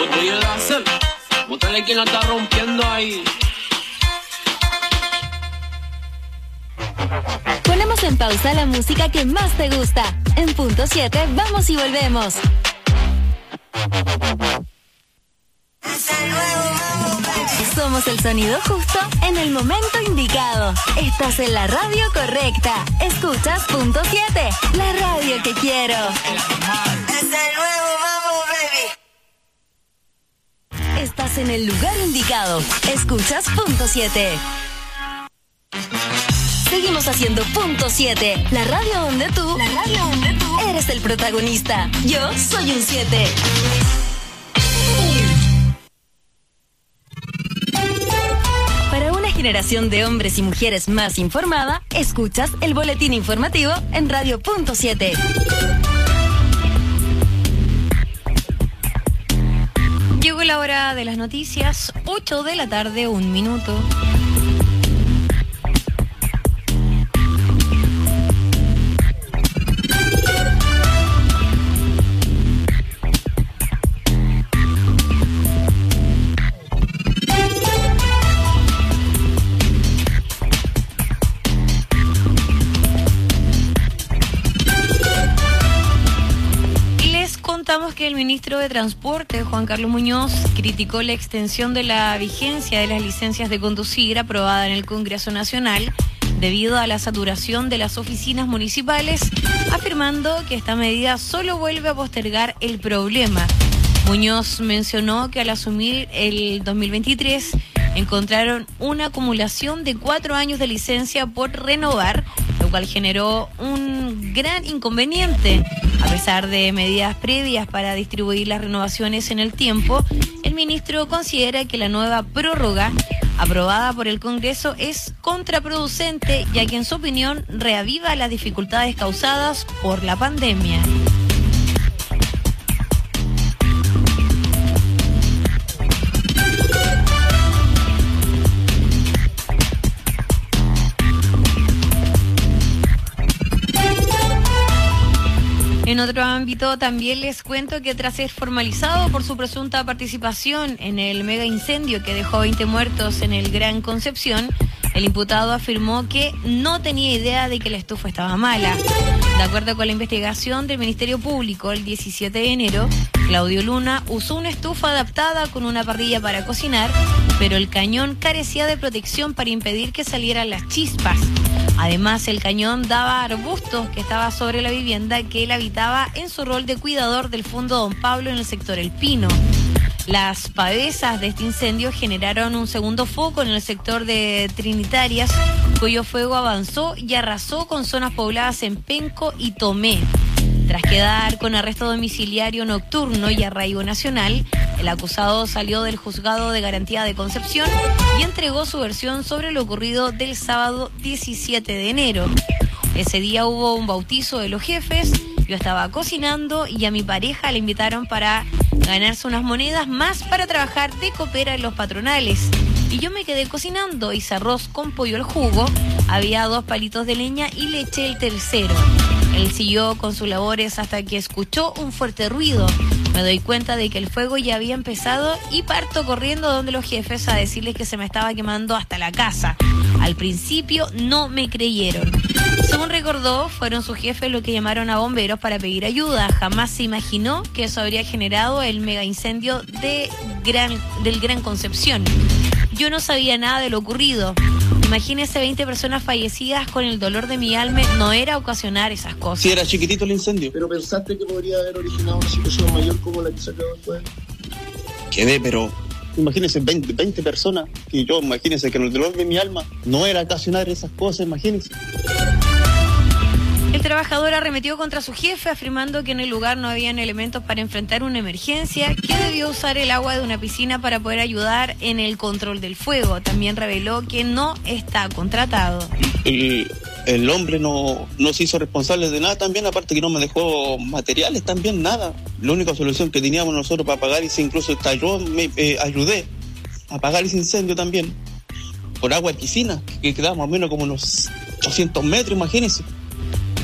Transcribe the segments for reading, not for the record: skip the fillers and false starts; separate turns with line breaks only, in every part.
Lo tuyo es hacer, mostrarle quién la está rompiendo ahí.
Ponemos en pausa la música que más te gusta. En punto 7, vamos y volvemos. Somos el sonido justo en el momento indicado. Estás en la radio correcta. Escuchas punto 7, la radio que quiero.
Es el nuevo Mambo, baby.
Estás en el lugar indicado. Escuchas punto 7. Seguimos haciendo punto 7, la radio donde tú eres el protagonista. Yo soy un 7. Para una generación de hombres y mujeres más informada, escuchas el boletín informativo en Radio Punto 7. Llegó la hora de las noticias, 8 de la tarde, 1 minuto. Contamos que el ministro de Transporte, Juan Carlos Muñoz, criticó la extensión de la vigencia de las licencias de conducir aprobada en el Congreso Nacional debido a la saturación de las oficinas municipales, afirmando que esta medida solo vuelve a postergar el problema. Muñoz mencionó que al asumir el 2023 encontraron una acumulación de 4 años de licencia por renovar, lo cual generó un gran inconveniente. A pesar de medidas previas para distribuir las renovaciones en el tiempo, el ministro considera que la nueva prórroga aprobada por el Congreso es contraproducente, ya que en su opinión reaviva las dificultades causadas por la pandemia. En otro ámbito, también les cuento que tras ser formalizado por su presunta participación en el mega incendio que dejó 20 muertos en el Gran Concepción, el imputado afirmó que no tenía idea de que la estufa estaba mala. De acuerdo con la investigación del Ministerio Público, el 17 de enero, Claudio Luna usó una estufa adaptada con una parrilla para cocinar, pero el cañón carecía de protección para impedir que salieran las chispas. Además, el cañón daba arbustos que estaba sobre la vivienda que él habitaba en su rol de cuidador del Fondo Don Pablo en el sector El Pino. Las pavesas de este incendio generaron un segundo foco en el sector de Trinitarias, cuyo fuego avanzó y arrasó con zonas pobladas en Penco y Tomé. Tras quedar con arresto domiciliario nocturno y arraigo nacional, el acusado salió del juzgado de garantía de Concepción y entregó su versión sobre lo ocurrido del sábado 17 de enero. Ese día hubo un bautizo de los jefes, yo estaba cocinando y a mi pareja le invitaron para ganarse unas monedas más para trabajar de copera en los patronales. Y yo me quedé cocinando, hice arroz con pollo al jugo, había 2 palitos de leña y le eché el tercero. Él siguió con sus labores hasta que escuchó un fuerte ruido. Me doy cuenta de que el fuego ya había empezado y parto corriendo donde los jefes a decirles que se me estaba quemando hasta la casa. Al principio no me creyeron. Según recordó, fueron sus jefes los que llamaron a bomberos para pedir ayuda. Jamás se imaginó que eso habría generado el mega incendio del Gran Concepción. Yo no sabía nada de lo ocurrido. Imagínese 20 personas fallecidas con el dolor de mi alma, no era ocasionar esas cosas.
Sí, era chiquitito el incendio.
¿Pero pensaste que podría haber originado una situación mayor como la que se acabó después?
Quedé, pero imagínese 20 personas, que yo imagínese que en el dolor de mi alma no era ocasionar esas cosas, imagínese.
El trabajador arremetió contra su jefe, afirmando que en el lugar no habían elementos para enfrentar una emergencia, que debió usar el agua de una piscina para poder ayudar en el control del fuego. También reveló que no está contratado.
El hombre no se hizo responsable de nada también, aparte que no me dejó materiales también, nada. La única solución que teníamos nosotros para apagar, y incluso hasta yo me ayudé a apagar ese incendio también, por agua de piscina, que quedaba más o menos como unos 800 metros, imagínense.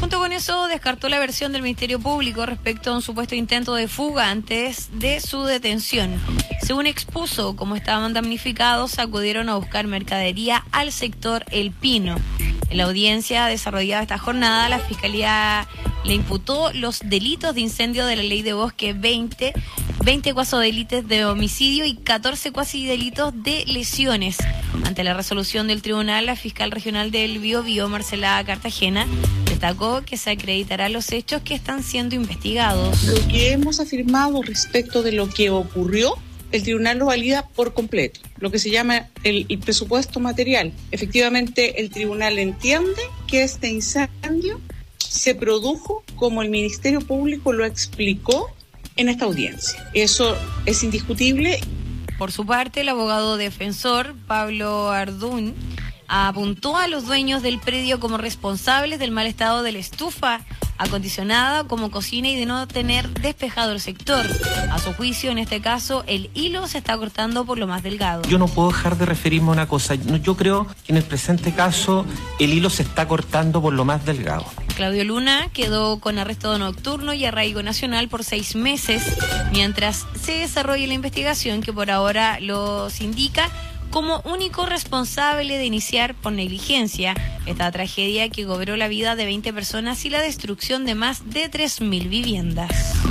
Junto con eso, descartó la versión del Ministerio Público respecto a un supuesto intento de fuga antes de su detención. Según expuso, como estaban damnificados, acudieron a buscar mercadería al sector El Pino. En la audiencia desarrollada esta jornada, la Fiscalía le imputó los delitos de incendio de la Ley de Bosque 20 cuasodelitos de homicidio y 14 cuasidelitos de lesiones. Ante la resolución del tribunal, la fiscal regional del Biobío, Marcela Cartagena, destacó que se acreditarán los hechos que están siendo investigados.
Lo que hemos afirmado respecto de lo que ocurrió, el tribunal lo valida por completo, lo que se llama el presupuesto material. Efectivamente, el tribunal entiende que este incendio se produjo como el Ministerio Público lo explicó en esta audiencia. Eso es indiscutible.
Por su parte, el abogado defensor, Pablo Ardún, apuntó a los dueños del predio como responsables del mal estado de la estufa acondicionada como cocina y de no tener despejado el sector. A su juicio, en este caso, el hilo se está cortando por lo más delgado.
Yo no puedo dejar de referirme a una cosa. Yo creo que en el presente caso el hilo se está cortando por lo más delgado.
Claudio Luna quedó con arresto nocturno y arraigo nacional por 6 meses, mientras se desarrolla la investigación que por ahora los indica como único responsable de iniciar por negligencia esta tragedia que cobró la vida de 20 personas y la destrucción de más de 3.000 viviendas.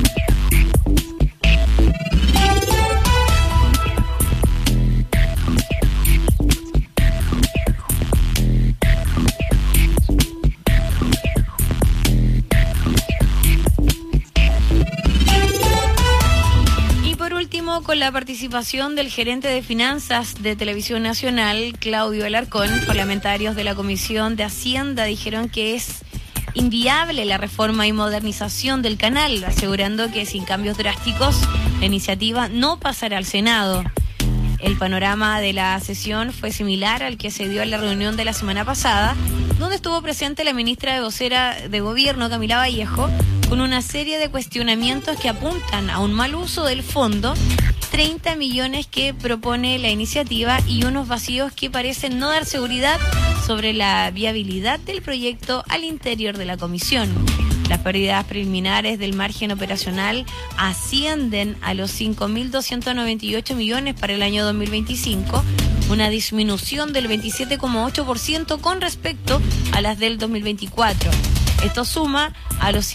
Con la participación del gerente de finanzas de Televisión Nacional, Claudio Alarcón, parlamentarios de la Comisión de Hacienda dijeron que es inviable la reforma y modernización del canal, asegurando que sin cambios drásticos la iniciativa no pasará al Senado. El panorama de la sesión fue similar al que se dio en la reunión de la semana pasada, donde estuvo presente la ministra de vocera de Gobierno, Camila Vallejo, con una serie de cuestionamientos que apuntan a un mal uso del fondo, 30 millones que propone la iniciativa y unos vacíos que parecen no dar seguridad sobre la viabilidad del proyecto al interior de la comisión. Las pérdidas preliminares del margen operacional ascienden a los 5.298 millones para el año 2025, una disminución del 27,8% con respecto a las del 2024. Esto suma a los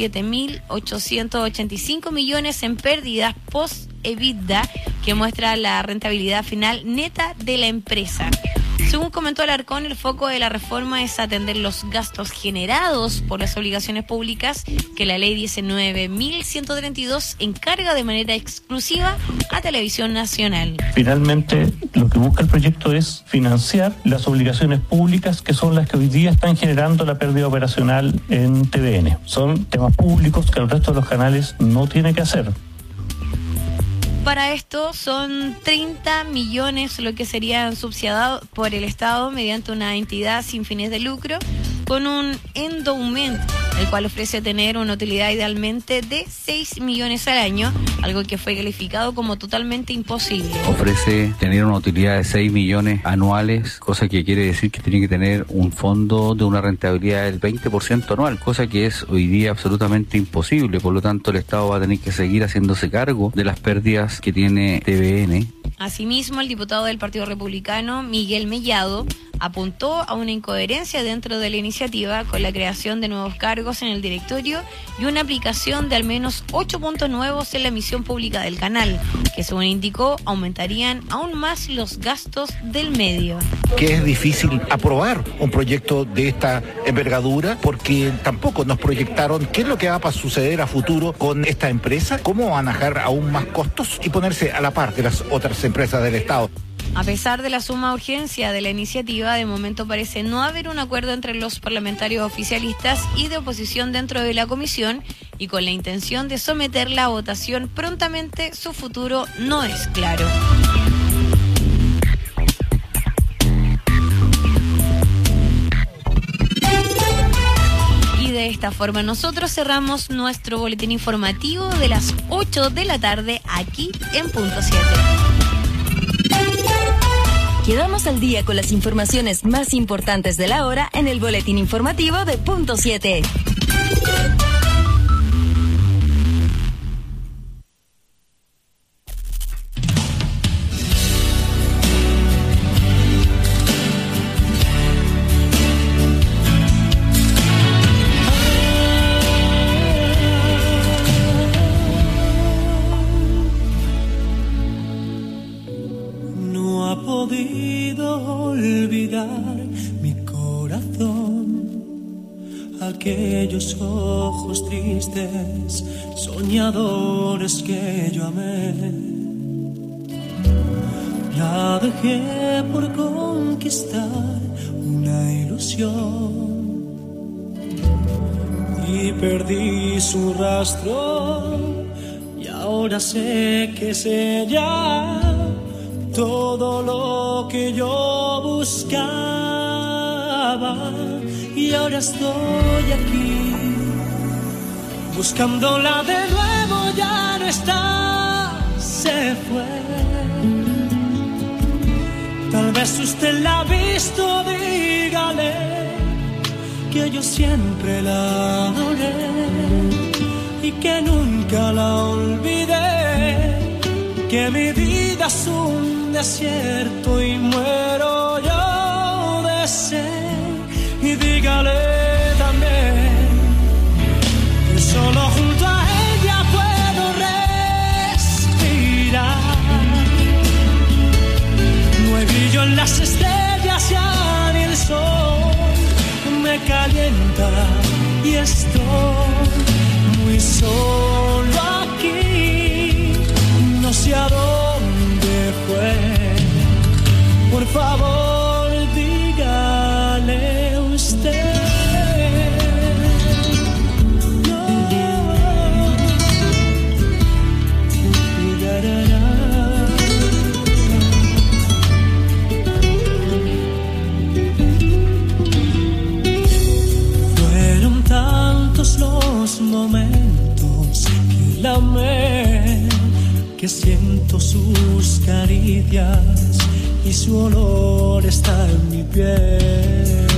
7.885 millones en pérdidas post-EBITDA que muestra la rentabilidad final neta de la empresa. Según comentó Alarcón, el foco de la reforma es atender los gastos generados por las obligaciones públicas que la ley 19.132 encarga de manera exclusiva a Televisión Nacional.
Finalmente, lo que busca el proyecto es financiar las obligaciones públicas que son las que hoy día están generando la pérdida operacional en TVN. Son temas públicos que el resto de los canales no tiene que hacer.
Para esto son 30 millones lo que serían subsidiados por el Estado mediante una entidad sin fines de lucro con un endowment, el cual ofrece tener una utilidad idealmente de 6 millones al año, algo que fue calificado como totalmente imposible.
Ofrece tener una utilidad de 6 millones anuales, cosa que quiere decir que tiene que tener un fondo de una rentabilidad del 20% anual, cosa que es hoy día absolutamente imposible. Por lo tanto, el Estado va a tener que seguir haciéndose cargo de las pérdidas que tiene TVN.
Asimismo, el diputado del Partido Republicano, Miguel Mellado, apuntó a una incoherencia dentro de la iniciativa con la creación de nuevos cargos en el directorio y una aplicación de al menos 8 puntos nuevos en la emisión pública del canal, que según indicó aumentarían aún más los gastos del medio.
Que es difícil aprobar un proyecto de esta envergadura porque tampoco nos proyectaron qué es lo que va a suceder a futuro con esta empresa, cómo van a bajar aún más costos y ponerse a la par de las otras empresas del Estado.
A pesar de la suma urgencia de la iniciativa, de momento parece no haber un acuerdo entre los parlamentarios oficialistas y de oposición dentro de la comisión, y con la intención de someterla a votación prontamente, su futuro no es claro. Y de esta forma nosotros cerramos nuestro boletín informativo de las 8 de la tarde aquí en Punto 7.
Quedamos al día con las informaciones más importantes de la hora en el boletín informativo de Punto 7.
Aquellos ojos tristes, soñadores que yo amé. La dejé por conquistar una ilusión y perdí su rastro, y ahora sé que es ella todo lo que yo buscaba. Y ahora estoy aquí, buscándola de nuevo, ya no está, se fue. Tal vez usted la ha visto, dígale que yo siempre la adoré y que nunca la olvidé, que mi vida es un desierto y muero yo de sed. Y dígale también que solo junto a ella puedo respirar. No hay brillo en las estrellas, ya ni el sol me calienta y estoy muy solo aquí. No sé a dónde fue, por favor dígale usted. Fueron tantos los momentos que la amé, que siento sus caricias y su olor está en mi piel.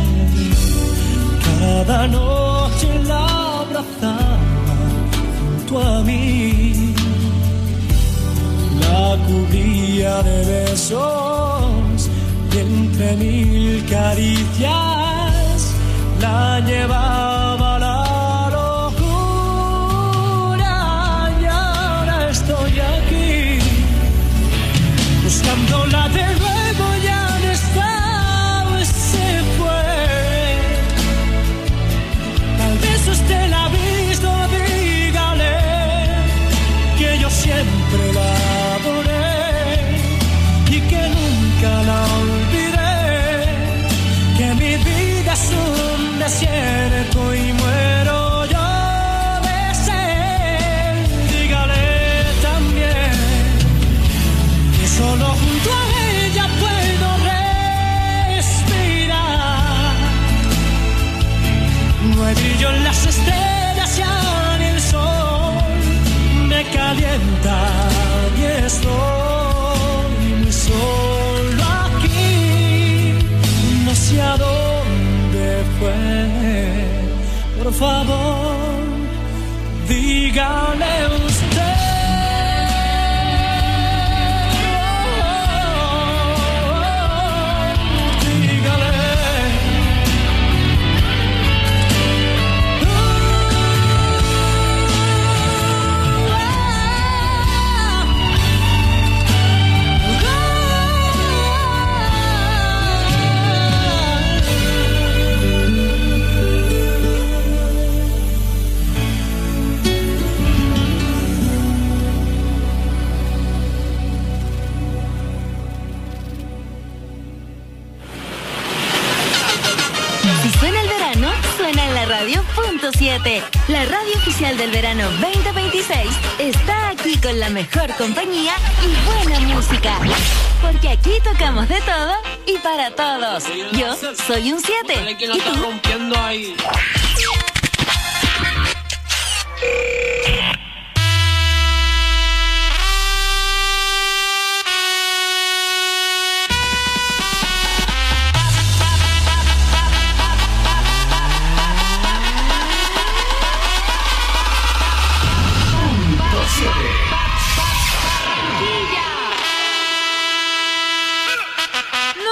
Cada noche la abrazaba junto a mí, la cubría de besos y entre mil caricias la llevaba a la locura. Y ahora estoy aquí, buscándola de nuevo, ya no está, se fue. Tal vez usted la ha visto, dígale que yo siempre la adoré y que nunca la olvidé, que mi vida es un desierto y muero yo de sed. Dígale también que solo junto a ella puedo respirar. No hay brillo en las estrellas, ya ni el sol me calienta y estoy muy solo aquí. No sé a dónde fue, por favor dígale usted.
La radio oficial del verano 2026 está aquí con la mejor compañía y buena música. Porque aquí tocamos de todo y para todos. Yo soy un 7. ¿Y tú?
Rompiendo ahí.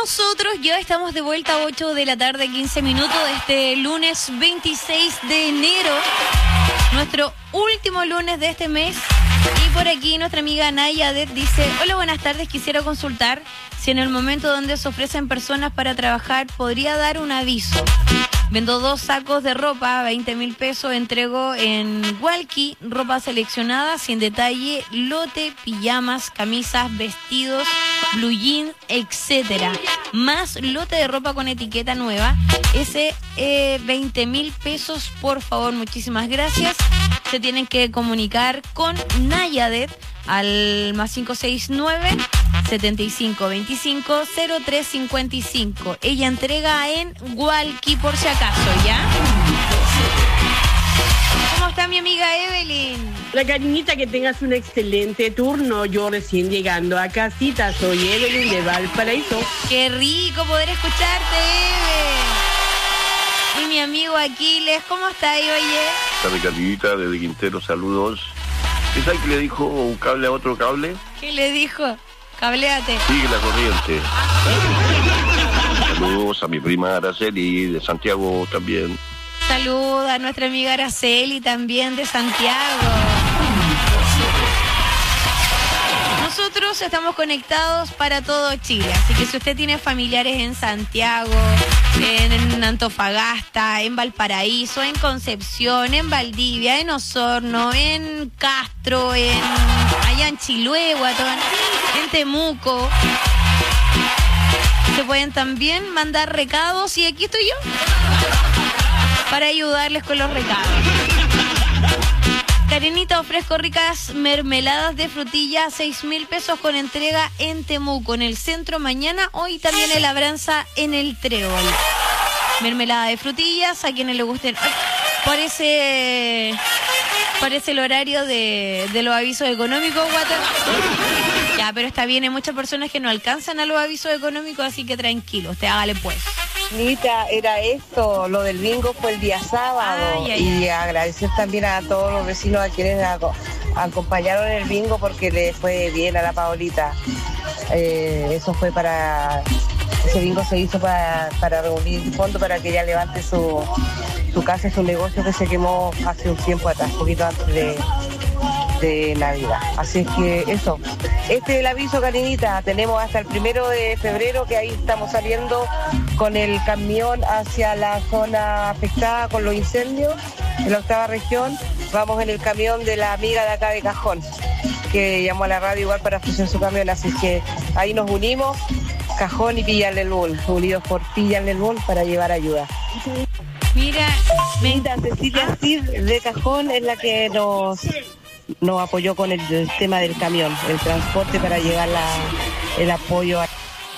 nosotros ya estamos de vuelta a 8 de la tarde, 15 minutos de este lunes 26 de enero, nuestro último lunes de este mes. Y por aquí nuestra amiga Nayadet dice: hola, buenas tardes, quisiera consultar si en el momento donde se ofrecen personas para trabajar podría dar un aviso. Vendo 2 sacos de ropa, 20.000 pesos, entrego en Walkie, ropa seleccionada, sin detalle, lote, pijamas, camisas, vestidos, blue jean, etcétera. Más lote de ropa con etiqueta nueva, ese 20.000 pesos, por favor, muchísimas gracias. Se tienen que comunicar con Nayadet al más 569-7525-0355. Ella entrega en Walkie por si acaso, ¿ya? ¿Cómo está mi amiga Evelyn?
La cariñita, que tengas un excelente turno. Yo recién llegando a casita, soy Evelyn de Valparaíso.
Qué rico poder escucharte, Evelyn. Y mi amigo Aquiles, ¿cómo está ahí, oye?
Mi cariñita desde Quintero, saludos. ¿Qué sabe que le dijo un cable a otro cable?
¿Qué le dijo? Cabléate.
Sigue la corriente. Saludos a mi prima Araceli de Santiago también.
Saluda a nuestra amiga Araceli también de Santiago. Nosotros estamos conectados para todo Chile, así que si usted tiene familiares en Santiago, en Antofagasta, en Valparaíso, en Concepción, en Valdivia, en Osorno, en Castro, allá en Chiloé, Guatón, en Temuco, se pueden también mandar recados, y aquí estoy yo para ayudarles con los recados. Karenita, ofrezco ricas mermeladas de frutilla, 6.000 pesos con entrega en Temuco, en el centro mañana, hoy también en Labranza, en el Trébol. Mermelada de frutillas, a quienes les gusten. Parece el horario de los avisos económicos, Water. Ya, pero está bien, hay muchas personas que no alcanzan a los avisos económicos, así que tranquilo, usted hágale pues.
Nita, era esto, lo del bingo fue el día sábado. Y agradecer también a todos los vecinos a quienes acompañaron el bingo, porque le fue bien a la Paolita. Eso fue ese bingo se hizo para reunir fondos para que ella levante su casa, su negocio que se quemó hace un tiempo atrás, poquito antes de Navidad. Así es que eso, este es el aviso, Karinita. Tenemos hasta el 1 de febrero, que ahí estamos saliendo con el camión hacia la zona afectada con los incendios en la 8ª región. Vamos en el camión de la amiga de acá de Cajón, que llamó a la radio igual para ofrecer su camión, así que ahí nos unimos, Cajón y Villa del Bull, unidos por Villa del Bull, para llevar ayuda.
Mira,
Cecilia Cid de Cajón es la que nos apoyó con el tema del camión, el transporte para llevar el apoyo a...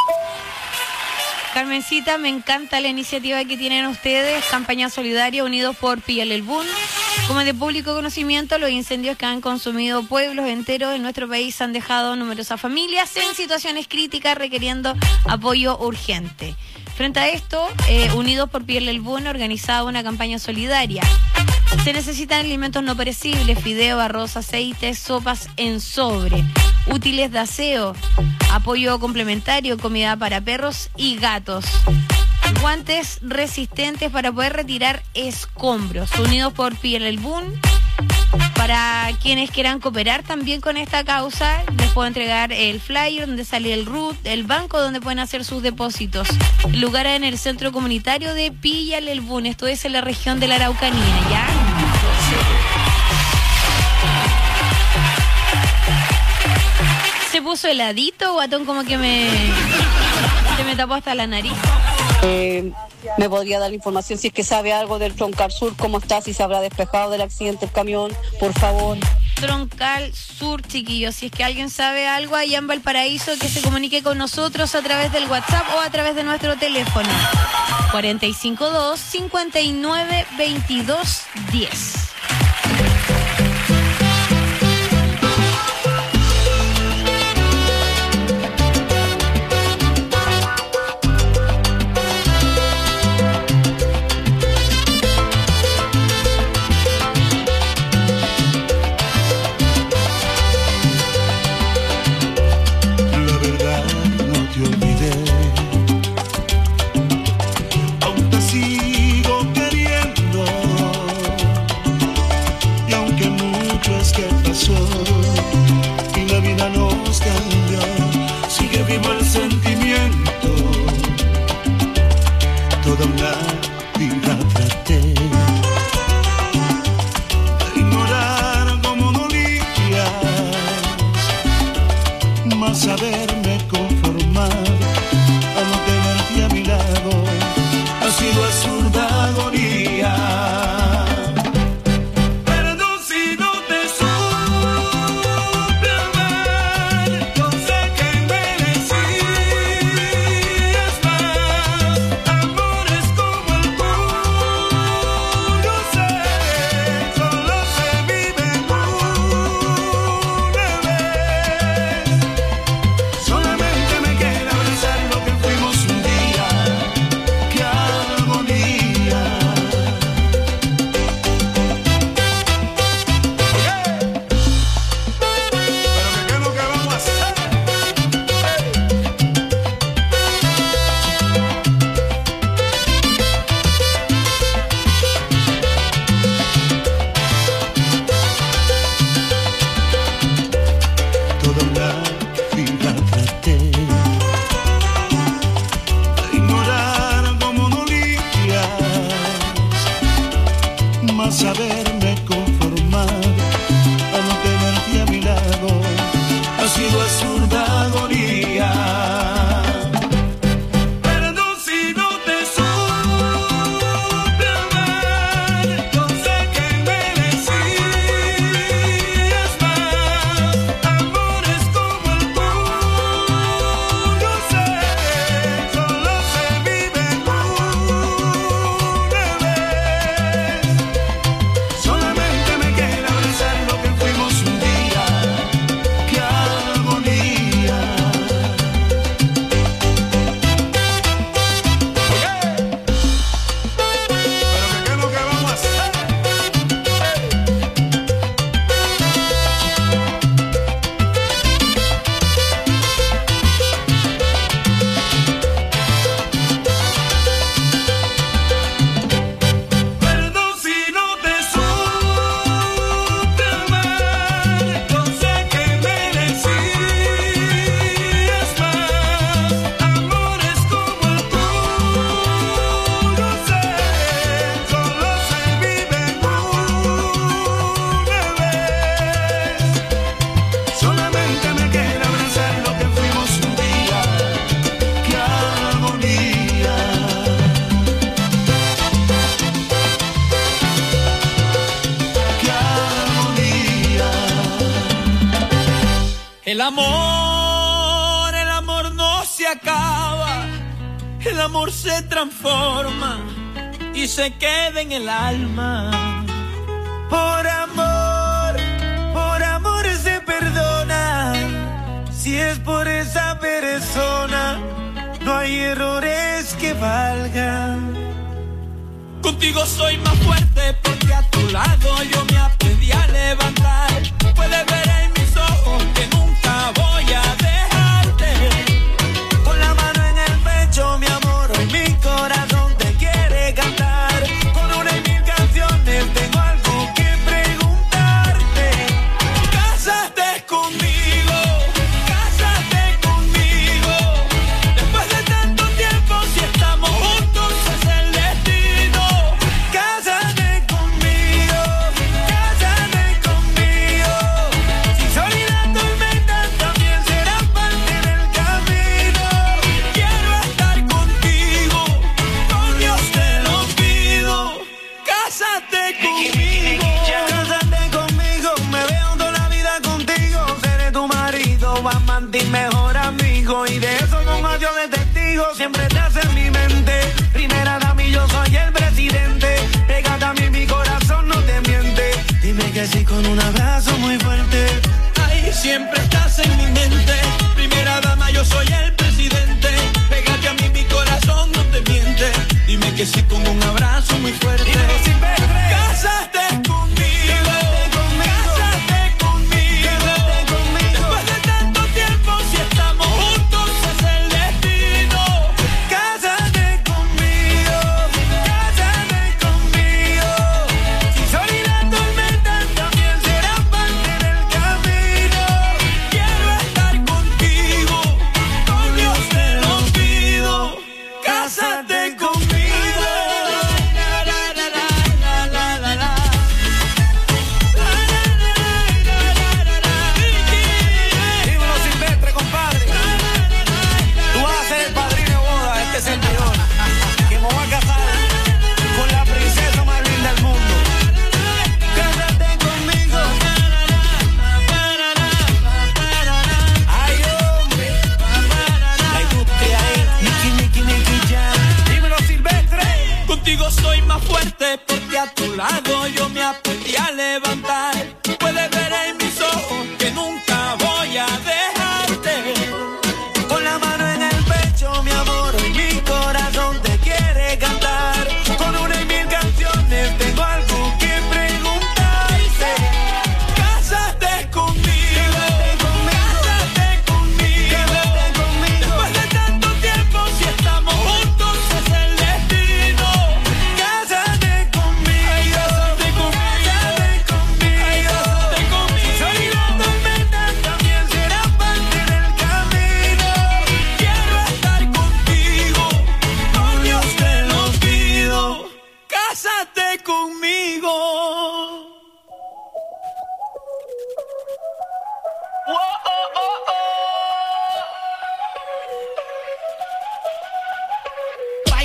Carmencita, me encanta la iniciativa que tienen ustedes, campaña solidaria Unidos por Pillalelbún. Como de público conocimiento, los incendios que han consumido pueblos enteros en nuestro país han dejado numerosas familias en situaciones críticas requiriendo apoyo urgente. Frente a esto, Unidos por Pillalelbún ha organizado una campaña solidaria. Se necesitan alimentos no perecibles, fideo, arroz, aceite, sopas en sobre, útiles de aseo, apoyo complementario, comida para perros y gatos, guantes resistentes para poder retirar escombros. Unidos por Pillalelbún. Para quienes quieran cooperar también con esta causa, les puedo entregar el flyer donde sale el RUT, el banco donde pueden hacer sus depósitos. El lugar en el centro comunitario de Pillalelbún, esto es en la región de la Araucanía, ¿ya? Se puso heladito, Guatón, como que se me tapó hasta la nariz.
¿Me podría dar la información si es que sabe algo del Troncal Sur? ¿Cómo está? Si se habrá despejado del accidente el camión, por favor.
Troncal Sur, chiquillos, si es que alguien sabe algo allá en Valparaíso, que se comunique con nosotros a través del WhatsApp o a través de nuestro teléfono 452-592210.
más saberme conformar a no tenerte a mi lado ha sido absurda agonía. Perdón si no te supe amar, no sé qué merecías más. Amores como el tuyo sé, solo se viven una vez. Solamente me queda abrazar lo que fuimos un día. ¡Qué agonía! Pero ¿qué es lo que vamos a hacer? Toda una vida traté de ignorar cómo dolías, más saberme conformar a no tenerte a mi lado ha sido absurda agonía. Perdón si no te supe amar, no sé qué merecías más. Amores como el tuyo sé, solo se viven una vez. Solamente me queda abrazar lo que fuimos un día. ¡Qué agonía! Pero ¿qué es lo que vamos a hacer? Perdón si no te supe amar, no sé qué merecías más. Amores como el tuyo sé, solo se viven una vez. Solamente me queda abrazar lo que fuimos un día. ¡Qué agonía! ¡Qué agonía!
El amor no se acaba, el amor se transforma y se queda en el alma. Por amor se perdona, si es por esa persona, no hay errores que valgan. Contigo soy más fuerte porque a tu lado yo me aprendí a levantar. Puedes ver en mis ojos que nunca voy a dejarte. Con la mano en el pecho, mi amor, hoy mi corazón te quiere cantar. Con una y mil canciones tengo algo que preguntarte. Cásate conmigo, cásate conmigo. Después de tanto tiempo, si estamos juntos es el destino. Cásate conmigo, cásate conmigo. Si soy la tormenta, también será parte del camino. Quiero estar contigo, con Dios te lo pido. Cásate conmigo, cásate conmigo. Me veo toda la vida contigo. Seré tu marido, amante y mejor amigo. Y de eso con adiós de testigo. Siempre te hace en mi mente. Primera dama y yo soy el presidente. Pégate a mí, mi corazón no te miente. Dime que sí con un abrazo muy fuerte. Ay, siempre estás en mi mente. Primera dama, yo soy el presidente. Pégate a mí, mi corazón no te miente. Dime que sí con un abrazo muy fuerte. Cásate conmigo, cásate conmigo. Después de tanto tiempo, si estamos juntos es el destino. Cásate conmigo, cásate conmigo. Si soy la tormenta, también será parte del camino. Quiero estar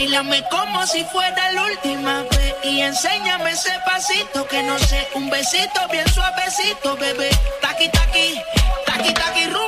Báilame como si fuera la última vez y enséñame ese pasito que no sé, un besito bien suavecito, bebé. Taqui, taqui, taqui, taqui, rumba.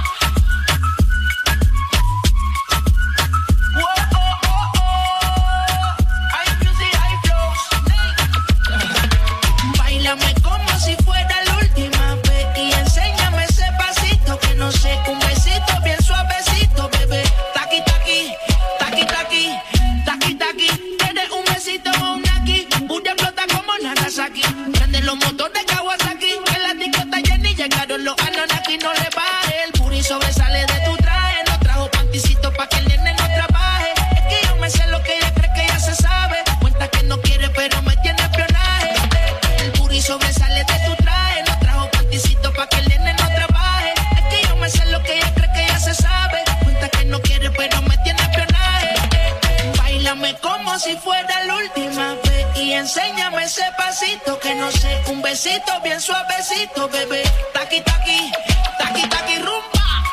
Báilame como si fuera la última vez y enséñame ese pasito que no sé, un besito bien suavecito, bebé. Taqui, taqui, taqui, taqui, taqui, taqui. Tienes un besito o un aquí, puya explota como Nagasaki. Prende los motores Kawasaki, en la discota Jenny llegaron los Anunnaki. No le baje, el puri sobresale de tu traje. No trajo panticito pa' que el nene no trabaje. Es que yo me sé lo que ella cree que ya se sabe. Cuenta que no quiere pero me tiene espionaje. Sobresale de tu traje, no trajo panticito pa' que el nene no trabaje. Es que yo me sé lo que ella cree que ya se sabe. Cuenta que no quiere pero me tiene espionaje. Báilame como si fuera la última vez y enséñame ese pasito que no sé, un besito bien suavecito, bebé. Taqui, taqui, taqui, taqui, rumba.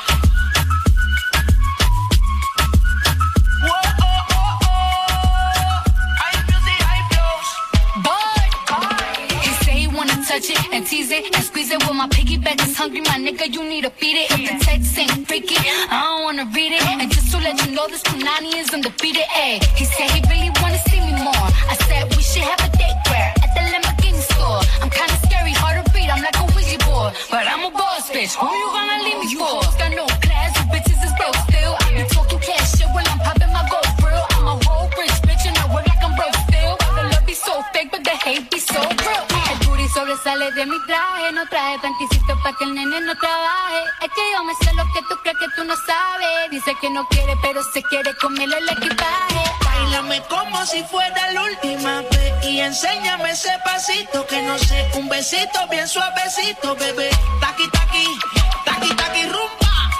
Touch it and tease it and squeeze it. When my piggyback is hungry, my nigga, you need to feed it. If the text ain't freaky, I don't wanna read it. And just to let you know, this Punani is undefeated. Ay, he said he really wanna see me more. I said we should have a date where at the Lamborghini store. I'm kinda scary, hard to read, I'm like a Ouija board, but I'm a boss bitch. Who you gonna leave me for? Got no class, you bitches is broke still. I be talking cash shit when I'm popping my gold grill. I'm a whole rich bitch and I work like I'm broke still. The love be so fake, but the hate be so real. Sobresale de mi traje, no traje panticito pa' que el nene no trabaje. Es que yo me sé lo que tú crees que tú no sabes. Dice que no quiere, pero se quiere comerle el equipaje.
Báilame como si fuera la última vez y enséñame ese pasito que no sé, un besito bien suavecito, bebé. Taqui, taqui, taqui, taqui, rumba.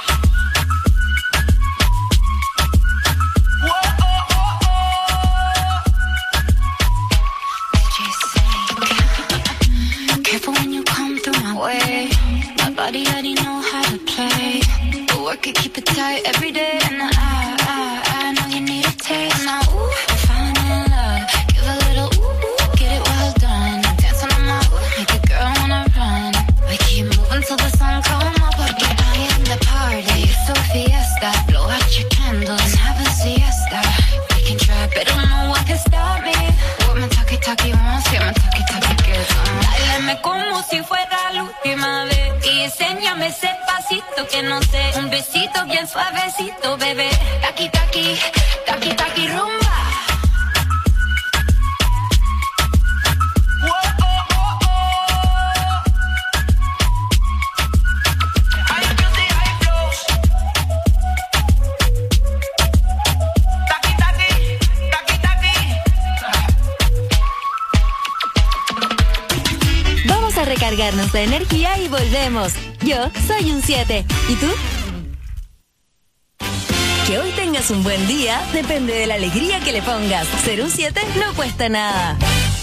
Careful when you come through my way. My body already know how to play. But work it, keep it tight every day. And I know you need a taste. Now, ooh, I'm falling in love. Give a little ooh, get it well done. Dancing on my ooh, make a girl wanna run. We keep moving till the sun come up. Porque I am the party. It's so fiesta. Blow out your candles and have a siesta. We can try, but no one can stop me. What my talkie wants, yeah, my talkie gets on.
Báilame como si fuera la última vez y enséñame ese pasito que no sé, un besito bien suavecito, bebé. Taqui, taqui, taqui, taqui, rumba. Recargarnos la energía y volvemos. Yo soy un 7. ¿Y tú? Que hoy tengas un buen día depende de la alegría que le pongas. Ser un 7 no cuesta nada.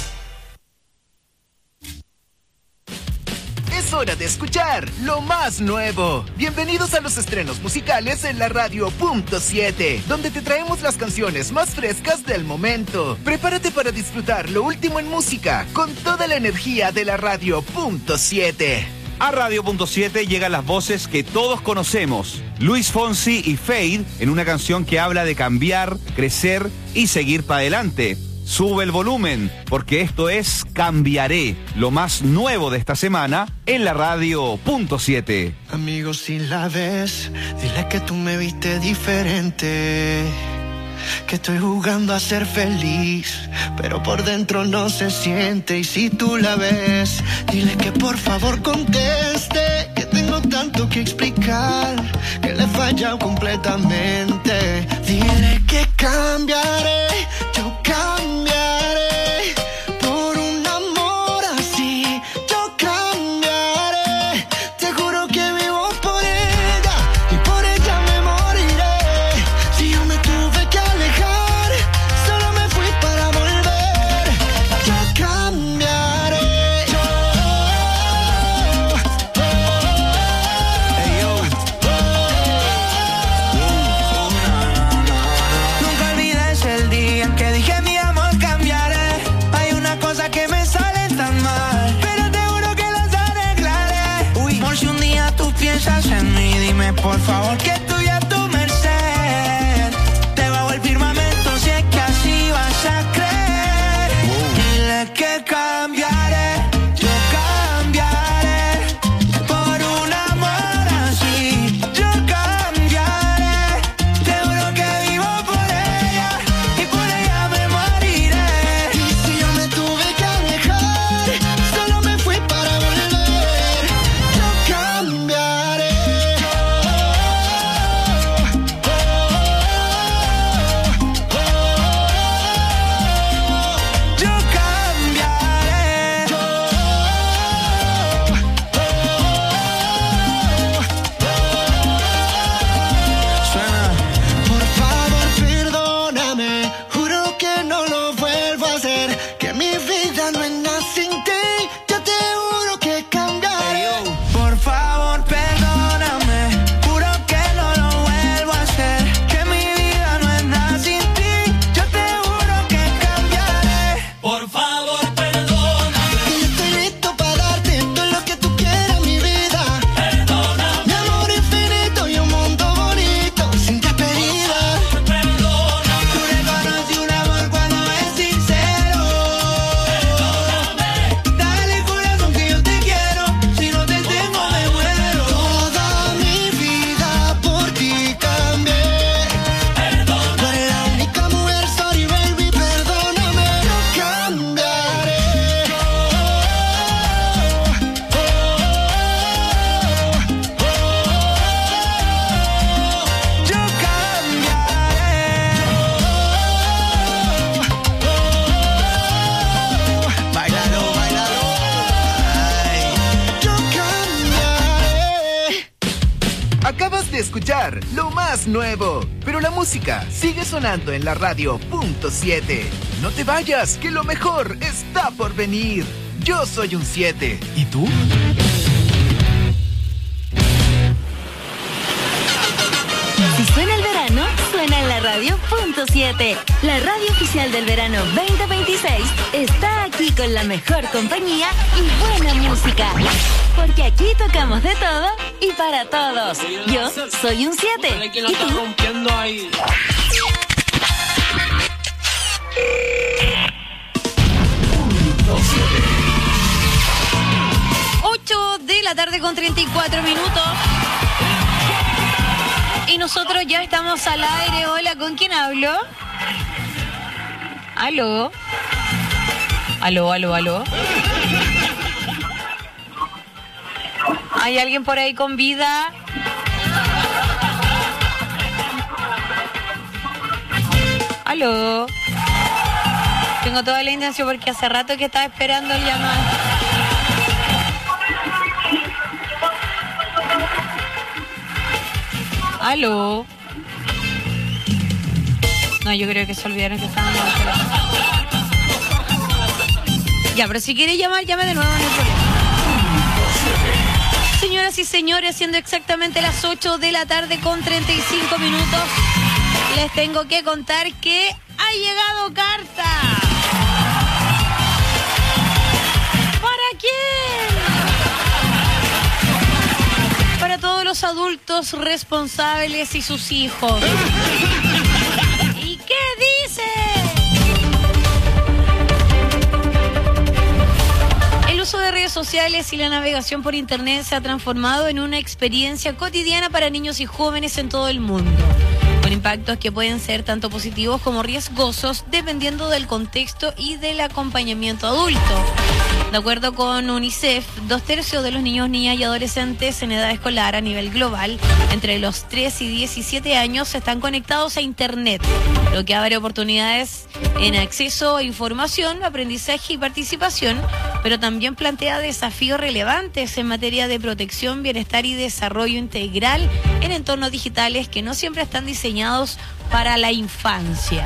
Es hora de escuchar lo más nuevo. Bienvenidos a los estrenos musicales en la radio Punto 7, donde te traemos las canciones más frescas del momento. Prepárate para disfrutar lo último en música con toda la energía de la radio Punto 7.
A Radio Punto 7 llegan las voces que todos conocemos. Luis Fonsi y Fade en una canción que habla de cambiar, crecer y seguir para adelante. Sube el volumen, porque esto es Cambiaré, lo más nuevo de esta semana en la radio Punto 7.
Amigo, si la ves, dile que tú me viste diferente, que estoy jugando a ser feliz, pero por dentro no se siente. Y si tú la ves, dile que por favor conteste, que tengo tanto que explicar, que le he fallado completamente. Dile que cambiaré, yo cambiaré por un amor así. Yo cambiaré, te juro que vivo por ella y por ella me moriré. Si yo me tuve que alejar, solo me fui para volver. Yo cambiaré. Nunca olvides el día
favor, que estoy a tu merced. Debajo el firmamento, si es que así vas a creer. Dile que cambiaré, yo cambiaré por un amor así. Yo cambiaré, te juro que vivo por ella y por ella me moriré.
Y si yo me tuve que alejar, solo me fui para volver. Yo cambiaré.
Yo cambiaré. Suena.
Por favor, perdóname, juro que no lo vuelvo a hacer, que mi vida no es nada sin ti, yo te juro que cambiaré.
Por favor, perdóname, juro que no lo vuelvo a hacer, que mi vida no es nada sin ti, yo te juro que cambiaré. Por favor, perdóname,
Que yo estoy listo para darte todo lo que tú quieras, mi vida.
perdóname,
Mi amor infinito y un mundo bonito, sin despedida.
perdóname. Tú reconocí un amor cuando es sincero. Perdóname. Dale corazón que yo te quiero, si no te tengo me muero.
Toda mi vida por ti cambié. Tú eres la única mujer, sorry baby, perdóname. Yo cambiaré.
Yo cambiaré. Bailalo, bailalo. Ay.
Yo cambiaré.
Acabas de escuchar lo más nuevo, pero la música sigue sonando en la radio .7. No te vayas, que lo mejor está por venir. Yo soy un 7. ¿Y tú?
Si suena el verano, suena en la radio .7. La radio oficial del verano 2026 está aquí con la mejor compañía y buena música. Porque aquí tocamos de todo y para todos. Yo soy un 7.
Dale que la
¿Y
está
tú?
rompiendo ahí.
De la tarde con 34 minutos. Y nosotros ya estamos al aire. Hola, ¿con quién hablo? ¿Aló? ¿Aló, aló, aló? ¿Hay alguien por ahí con vida? ¿Aló? Tengo toda la intención porque hace rato que estaba esperando el llamado. ¿Aló? No, yo creo que se olvidaron que estaban en el teléfono. Ya, pero si quiere llamar, llame de nuevo, no hay problema. Señoras y señores, siendo exactamente las 8 de la tarde con 35 minutos, les tengo que contar que ha llegado carta. ¿Para quién? Para todos los adultos responsables y sus hijos. ¿Y qué dice? El uso de redes sociales y la navegación por internet se ha transformado en una experiencia cotidiana para niños y jóvenes en todo el mundo, con impactos que pueden ser tanto positivos como riesgosos dependiendo del contexto y del acompañamiento adulto. De acuerdo con UNICEF, 2/3 de los niños, niñas y adolescentes en edad escolar a nivel global, entre los 3 y 17 años, están conectados a Internet, lo que abre oportunidades en acceso a información, aprendizaje y participación, pero también plantea desafíos relevantes en materia de protección, bienestar y desarrollo integral en entornos digitales que no siempre están diseñados para la infancia.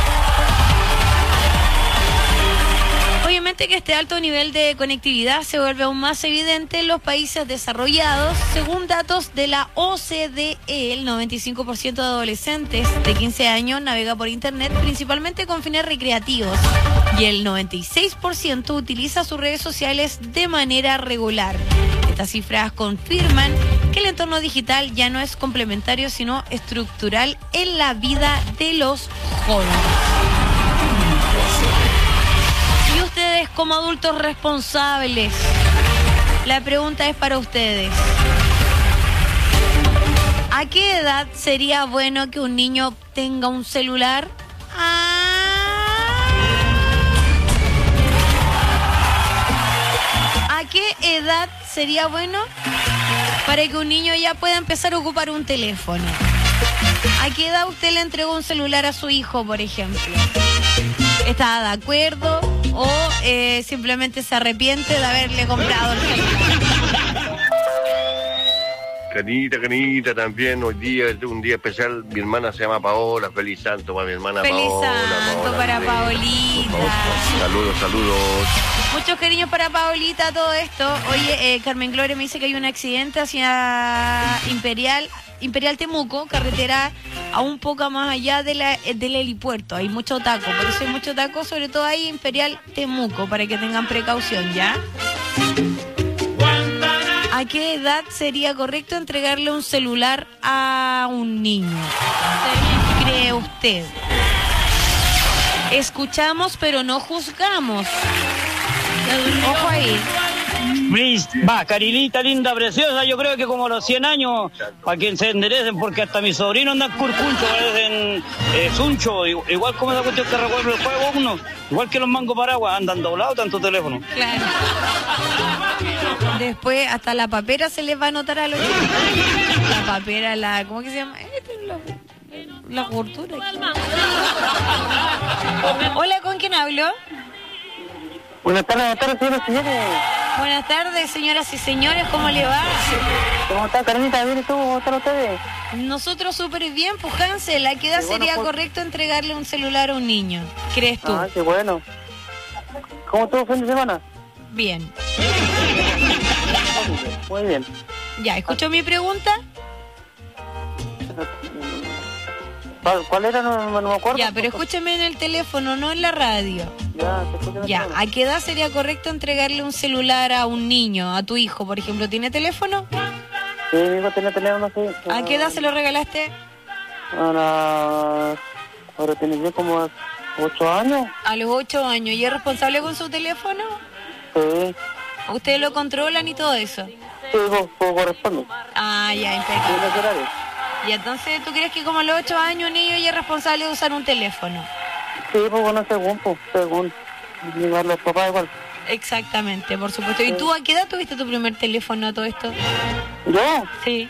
Obviamente que este alto nivel de conectividad se vuelve aún más evidente en los países desarrollados. Según datos de la OCDE, el 95% de adolescentes de 15 años navega por Internet principalmente con fines recreativos y el 96% utiliza sus redes sociales de manera regular. Estas cifras confirman que el entorno digital ya no es complementario, sino estructural en la vida de los jóvenes. Y ustedes, como adultos responsables, la pregunta es para ustedes. ¿A qué edad sería bueno que un niño tenga un celular? ¿A qué edad sería bueno para que un niño ya pueda empezar a ocupar un teléfono? ¿A qué edad usted le entregó un celular a su hijo, por ejemplo? ¿Está de acuerdo o simplemente se arrepiente de haberle comprado el celular?
Canita, también hoy día es un día especial. Mi hermana se llama Paola. Feliz santo para mi hermana
Feliz
Paola.
santo para Paolita.
Saludos.
Muchos cariños para Paolita, todo esto. Oye, Carmen Gloria me dice que hay un accidente hacia Imperial Temuco, carretera a un poco más allá del helipuerto. Hay mucho taco, por eso hay mucho taco, sobre todo ahí Imperial Temuco, para que tengan precaución, ¿ya? ¿A qué edad sería correcto entregarle un celular a un niño? ¿Qué cree usted? Escuchamos, pero no juzgamos. Ojo ahí.
Carinita linda, preciosa, yo creo que como a los 100 años, para que se enderecen, porque hasta mis sobrinos andan curcuncho, parecen suncho, igual como esa cuestión que recuerdo el juego uno, igual que los mangos paraguas, andan doblados tanto teléfono.
Claro. Después hasta la papera se les va a notar a los chicos. La papera, ¿cómo que se llama? La gordura. Hola, ¿con quién hablo?
Buenas tardes, señoras y señores.
Buenas tardes, señoras y señores, ¿cómo le va?
¿Cómo está, Carmenita? ¿Bien y tú? ¿Cómo están ustedes?
Nosotros súper bien, pues Hansel, ¿a qué edad sería correcto entregarle un celular a un niño? ¿Crees tú?
Qué bueno. ¿Cómo estuvo el fin de semana?
Bien.
Muy bien.
Ya, ¿escuchó mi pregunta?
¿Cuál era? No me acuerdo.
Ya, pero escúcheme en el teléfono, no en la radio. Ya, ¿a qué edad sería correcto entregarle un celular a un niño, a tu hijo, por ejemplo? ¿Tiene teléfono?
Sí, mi hijo tiene teléfono, sí.
¿A qué edad se lo regalaste?
Ahora tiene ya como 8 años.
A los 8 años. ¿Y es responsable con su teléfono?
Sí.
¿Ustedes lo controlan y todo eso?
Sí, corresponde.
Ya, impecable. Y entonces, ¿tú crees que como a los 8 años un niño ya es responsable de usar un teléfono?
Sí, según llegar los papás igual.
Exactamente, por supuesto. ¿Y tú a qué edad tuviste tu primer teléfono a todo esto?
¿Yo?
Sí.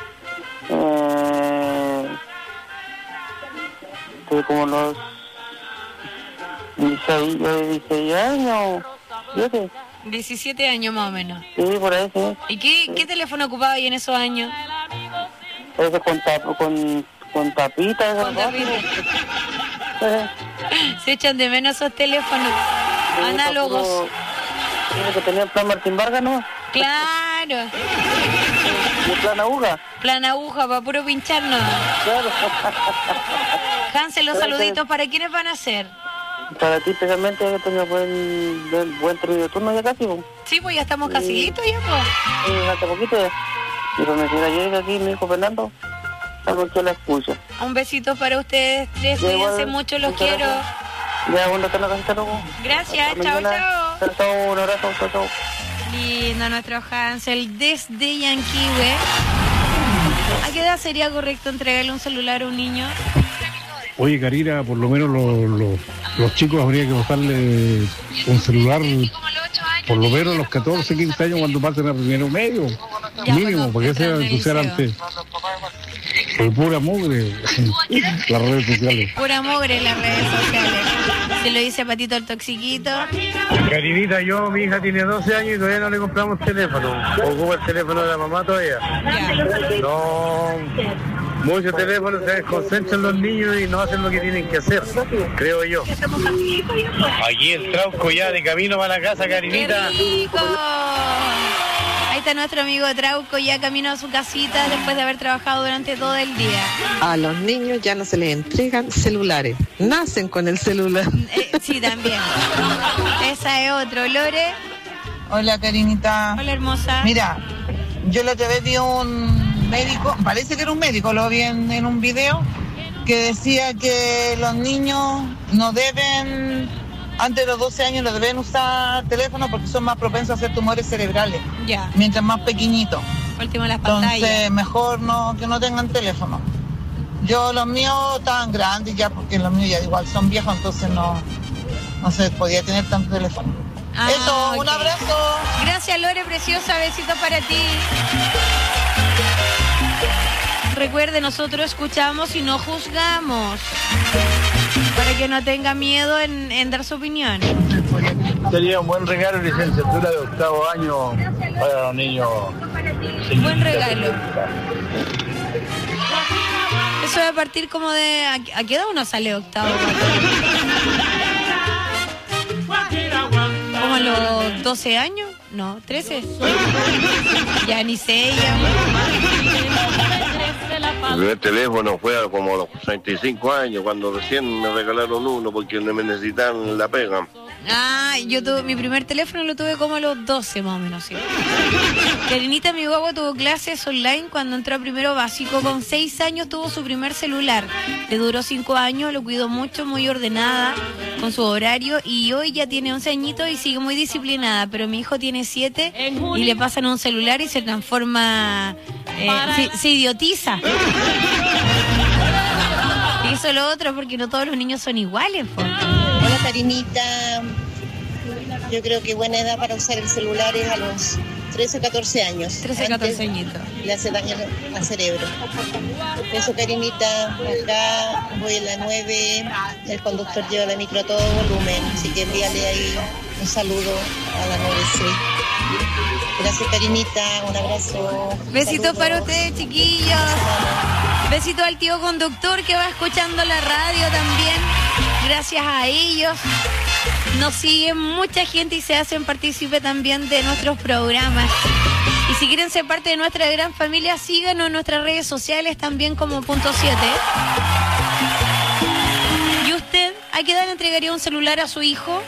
Tuve como los 16 años, 17.
17 años más o menos.
Sí, por ahí, sí.
¿Y qué teléfono ocupaba ahí en esos años?
Eso con tapita.
Con tapita. Se echan de menos esos teléfonos análogos.
Tiene que tener plan Martín Vargas, ¿no?
Claro.
¿Y plan aguja?
Plan aguja, para puro pincharnos.
Claro.
Hansel, los saluditos, ¿para quiénes van a ser?
Para ti especialmente, que tengas buen término de turno ya casi.
Sí, pues ya estamos casi listos ya, pues.
Sí, hace poquito ya. Y con mi señora llega aquí, mi hijo Fernando, algo que la escucha.
Un besito para ustedes tres, cuídense mucho, los quiero.
Ya, bueno, te la casita luego.
Gracias, chao.
Chao, un abrazo, chao.
Lindo nuestro Hansel desde Yanquihue. ¿A qué edad sería correcto entregarle un celular a un niño?
Oye, Karina, por lo menos los chicos habría que buscarle un celular por lo menos a los 14, 15 años cuando pasen a primero medio, mínimo, porque se van a ensuciar antes. Por pura mugre las redes sociales.
Pura mugre las redes sociales. Se lo dice Patito el Toxiquito.
Karinita, mi hija tiene 12 años y todavía no le compramos teléfono. Ocupa el teléfono de la mamá todavía. No, muchos teléfonos se desconcentran los niños y no hacen lo que tienen que hacer, creo yo. Aquí el Trauco ya de camino para la casa, Karinita.
¡Qué rico! Ahí está nuestro amigo Trauco ya camino a su casita después de haber trabajado durante todo el día.
A los niños ya no se les entregan celulares, nacen con el celular.
Sí, también. Esa es otro. Lore.
Hola, Karinita.
Hola, hermosa.
Mira,
Yo la otra vez vi un médico, parece que era un médico, lo vi en un video, que decía que los niños no deben, antes de los 12 años no deben usar teléfono porque son más propensos a hacer tumores cerebrales, mientras más pequeñitos.
Último las pantallas.
Entonces mejor que no tengan teléfono. Yo los míos estaban grandes ya, porque los míos ya igual son viejos, entonces no se podía tener tanto teléfono. Eso, un abrazo.
Gracias, Lore, preciosa, besitos para ti. Recuerde, nosotros escuchamos y no juzgamos, para que no tenga miedo en dar su opinión.
Sería un buen regalo de licenciatura de 8º año para los niños.
Buen regalo. Eso va a partir como de... ¿A qué edad uno sale 8º? ¿Como a los 12 años? No, 13. Ya ni sé, ya.
El primer teléfono fue como a los 35 años, cuando recién me regalaron uno porque me necesitaban la pega.
Yo tuve mi primer teléfono, lo tuve como a los 12 más o menos, ¿sí? Karinita, mi guagua, tuvo clases online cuando entró a primero básico. Con 6 años tuvo su primer celular. Le duró 5 años, lo cuidó mucho, muy ordenada con su horario, y hoy ya tiene 11 añitos y sigue muy disciplinada. Pero mi hijo tiene 7 y le pasan un celular y se transforma, se idiotiza. Y eso es lo otro, porque no todos los niños son iguales, po.
Hola, Karinita. Yo creo que buena edad para usar el celular es a los 13, 14 años.
13, 14 añitos.
Le hace daño al cerebro. Eso, Karinita. Acá voy en la 9. El conductor lleva la micro a todo volumen. Así que envíale ahí un saludo a la 9C. Gracias, Karinita. Un abrazo.
Besitos para ustedes, chiquillos. Besito al tío conductor que va escuchando la radio también. Gracias a ellos nos sigue mucha gente y se hacen partícipe también de nuestros programas. Y si quieren ser parte de nuestra gran familia, síganos en nuestras redes sociales también como Punto 7. ¿Y usted a qué edad le entregaría un celular a su hijo?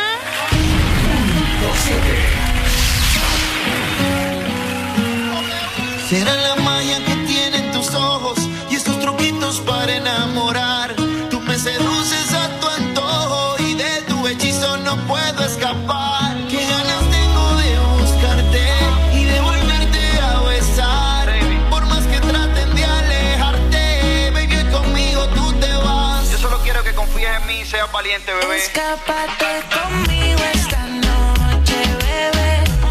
Será la magia que tienen tus ojos y estos truquitos para enamorar. Tú me seduces a tu antojo y de tu hechizo no puedo escapar. Qué ganas tengo de buscarte y de volverte a besar. Por más que traten de alejarte, baby, conmigo tú te vas.
Yo solo quiero que confíes en mí y seas valiente, bebé.
Escápate conmigo esta noche, bebé.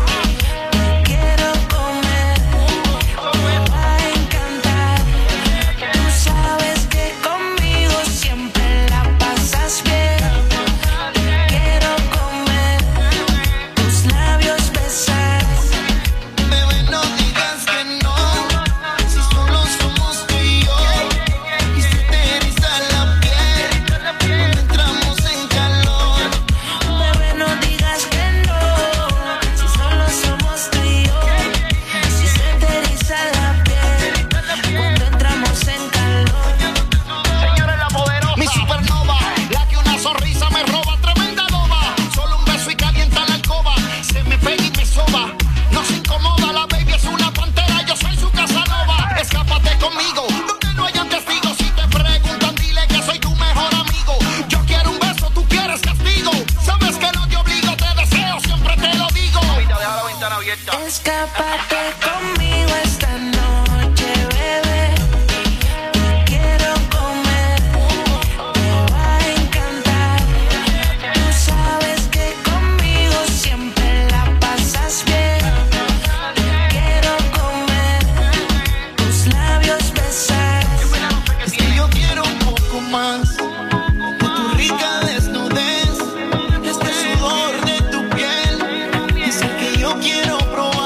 Escápate conmigo esta noche, bebé. Te quiero comer, te va a encantar. Tú sabes que conmigo siempre la pasas bien. Te quiero comer, tus labios besar. Es que yo quiero un poco más de tu rica desnudez, este sudor de tu piel. Es el que yo quiero probar.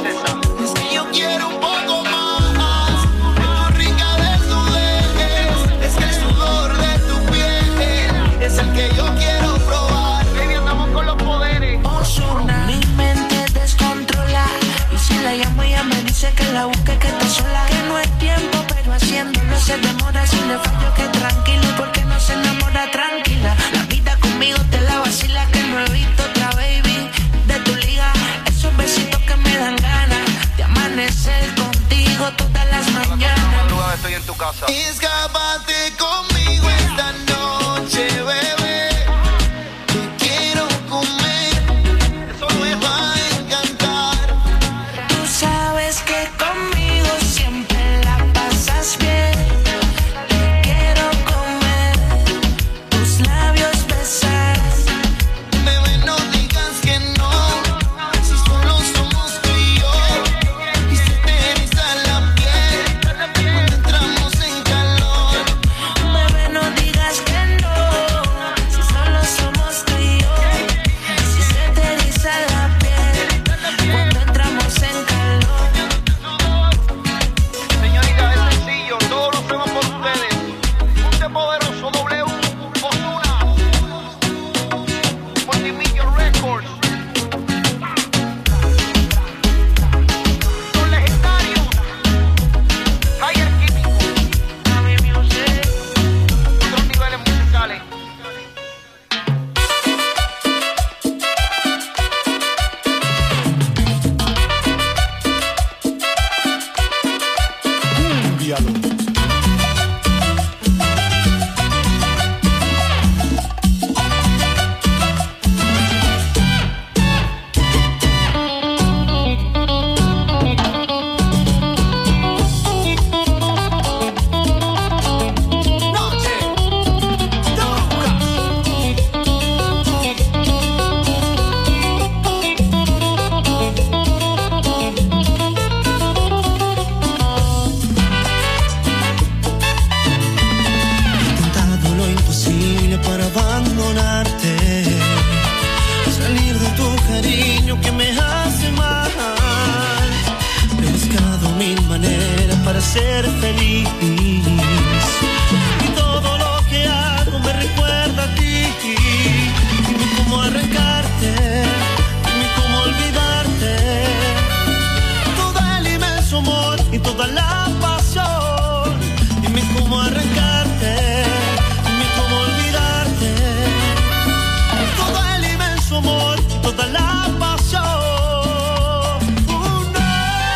Que la busque, que está sola, que no es tiempo, pero haciéndolo se demora. Si le fallo, que tranquilo, porque no se enamora tranquila. La vida conmigo te la vacila, que no he visto otra baby de tu liga. Esos besitos que me dan ganas de amanecer Escápate conmigo esta noche, bebé. Te quiero comer, eso me va a encantar.
Tú sabes que conmigo siempre la pasas bien. Te quiero comer, tus labios besar.
Bebé, no digas que no, si solo somos tú y yo. Y se te eriza la piel cuando entramos en calor.
Bebé, no digas que no, si solo somos tú y yo. Y si se te eriza la piel cuando entramos en calor.
Señorita, es sencillo, todo lo hacemos por ustedes. Ponte poderoso, W, Ozuna, Multimillion Records. Los legendarios, Taller Químico, otros niveles musicales.
Intentado lo imposible para abandonarte, salir de tu cariño que me hace mal. He buscado mil maneras para ser feliz y todo lo que hago me recuerda a ti. Dime cómo arrancarte, dime cómo olvidarte. Todo el inmenso amor y toda la pasión. Dime cómo arrancarte, dime cómo olvidarte. Todo el inmenso amor y toda la pasión. No.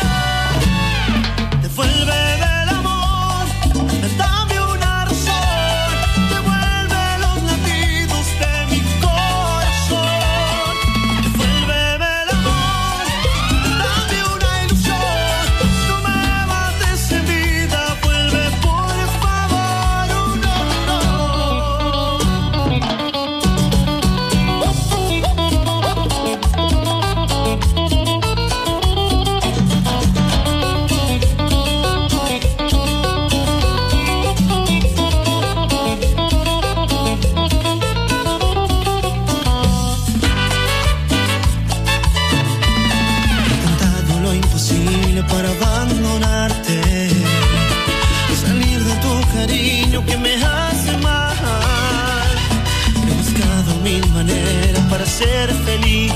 Devuélveme el amor, dame una razón. Devuelve los latidos de mi corazón. Devuélveme el amor, dame una ilusión. No me mates en vida, vuelve por favor. No. Intentado lo imposible para abandonarte, salir de tu cariño que me hace mal. He buscado mil maneras para ser feliz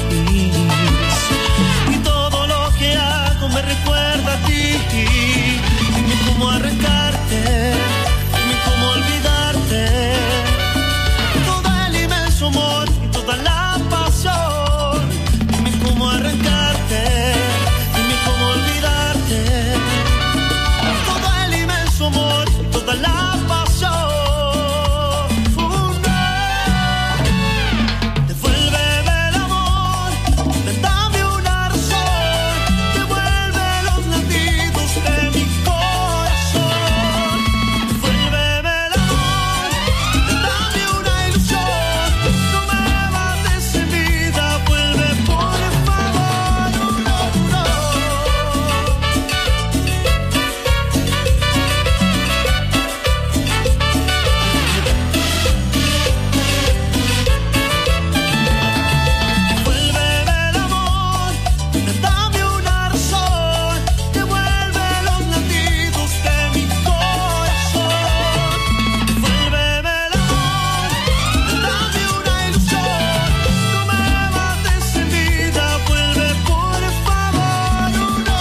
y todo lo que hago me recuerda a ti. Dime cómo arrancarte, dime cómo olvidarte. Todo el inmenso amor y toda la pasión. Dime cómo arrancarte, dime cómo olvidarte. Todo el inmenso amor y toda la pasión. Devuélveme el amor, dame una razón. Devuelve los latidos de mi corazón. Devuélveme el amor, dame una ilusión. No me mates en vida, vuelve por favor. No. Devuélveme el amor, dame una razón. Devuelve los latidos de mi corazón. Devuélveme el amor, dame una ilusión. No me mates en vida, vuelve por favor. No.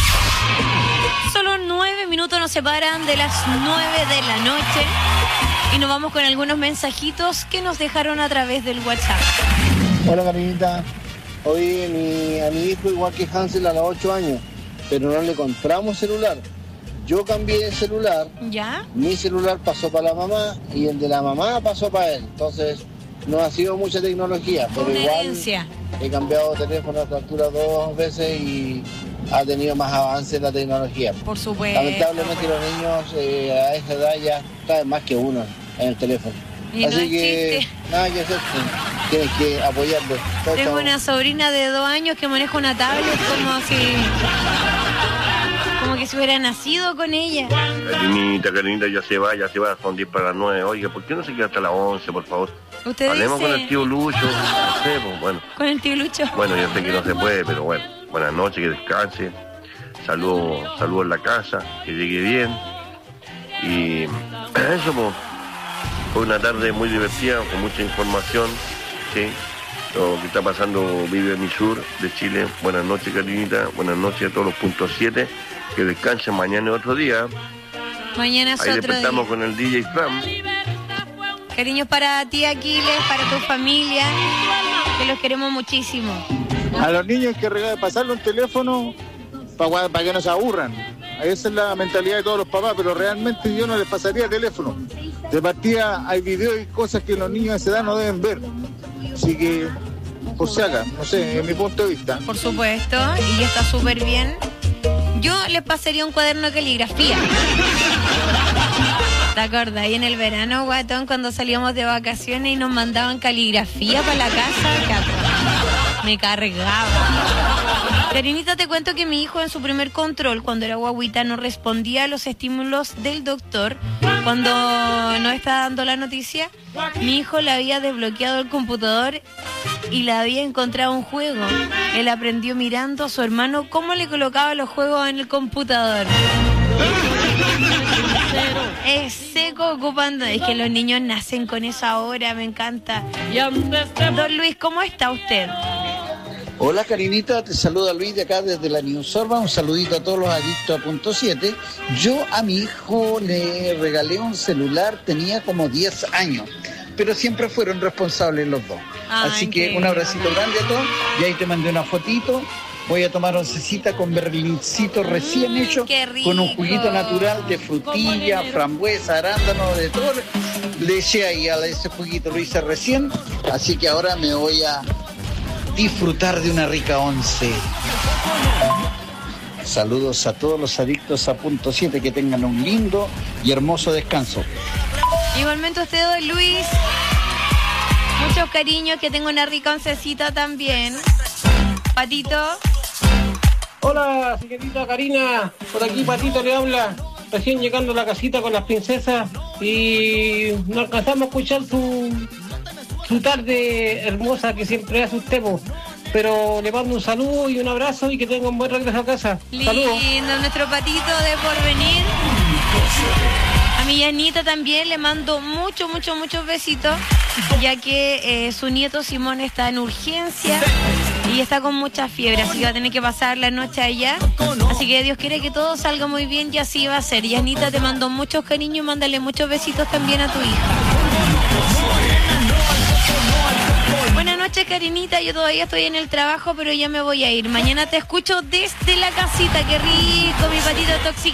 Solo 9 minutos nos separan de las 9 de la noche. Y nos vamos con algunos mensajitos que nos dejaron a través del WhatsApp.
Hola, Karinita. Hoy a mi hijo, igual que Hansel, a los 8 años, pero no le compramos celular. Yo cambié de celular.
¿Ya?
Mi celular pasó para la mamá y el de la mamá pasó para él. Entonces, no ha sido mucha tecnología, pero
una
igual
herencia.
He cambiado de teléfono a esta altura 2 veces y ha tenido más avance en la tecnología.
Por supuesto.
Lamentablemente los niños a esa edad ya saben más que uno en el teléfono.
Y
así
no es
que
chiste.
nada que hacer, tienes que apoyarlo. Chao,
Tengo
chao.
una sobrina de 2 años que maneja una tablet como que si hubiera nacido con ella.
Karinita, ya se va, son 10 para las 9. Oiga, ¿por qué no se queda hasta las 11, por favor?
Usted
Hablemos
dice...
con el tío Lucho, no sé, pues, bueno.
Con el tío Lucho.
Bueno, yo sé que no se puede, pero bueno, buenas noches, que descanse. Saludos en la casa, que llegue bien. Y eso, pues, fue una tarde muy divertida, con mucha información, ¿sí? Lo que está pasando Vive Mi Sur de Chile. Buenas noches, Karinita, buenas noches a todos los puntos 7. Que descansen, mañana es otro día.
Mañana es
Ahí
otro
despertamos
día.
con el DJ Fram.
Cariños para ti, Aquiles, para tu familia, que los queremos muchísimo.
A los niños hay que pasarle un teléfono para que no se aburran. Esa es la mentalidad de todos los papás, pero realmente yo no les pasaría el teléfono. De partida hay videos y cosas que los niños de esa edad no deben ver. Así que, por si acaso, no sé, en mi punto de vista.
Por supuesto, y está súper bien. Yo les pasaría un cuaderno de caligrafía. ¿Te acuerdas? Ahí en el verano, guatón, cuando salíamos de vacaciones y nos mandaban caligrafía para la casa, me cargaba. Karinita, te cuento que mi hijo en su primer control, cuando era guaguita, no respondía a los estímulos del doctor. Cuando nos estaba dando la noticia, mi hijo le había desbloqueado el computador y le había encontrado un juego. Él aprendió mirando a su hermano cómo le colocaba los juegos en el computador. Es seco ocupando. Es que los niños nacen con eso ahora, me encanta. Don Luis, ¿cómo está usted?
Hola, Karinita, te saluda Luis de acá desde la Newsorba. Un saludito a todos los adictos a punto 7. Yo a mi hijo le regalé un celular, tenía como 10 años, pero siempre fueron responsables los dos. Así que un abracito grande a todos y ahí te mandé una fotito. Voy a tomar oncecita con berlincito recién hecho, con un juguito natural de frutilla, frambuesa, arándano, de todo. Le eché ahí a ese juguito, lo hice recién, así que ahora me voy a disfrutar de una rica once. Saludos a todos los adictos a punto 7, que tengan un lindo y hermoso descanso.
Igualmente usted, don Luis. Muchos cariños, que tenga una rica oncecita también. Patito.
Hola, señorita Karina, por aquí Patito le habla, recién llegando a la casita con las princesas y no alcanzamos a escuchar su tarde hermosa que siempre hace usted, pero le mando un saludo y un abrazo y que tenga un buen regreso a casa. Saludos.
Lindo, nuestro Patito de Porvenir. A mi Yanita también le mando muchos besitos, ya que su nieto Simón está en urgencia y está con mucha fiebre, así que va a tener que pasar la noche allá. Así que Dios quiere que todo salga muy bien y así va a ser. Yanita, te mando muchos cariños y mándale muchos besitos también a tu hija. Buenas noches, Karinita. Yo todavía estoy en el trabajo, pero ya me voy a ir. Mañana te escucho desde la casita. Qué rico, mi Patito tóxico.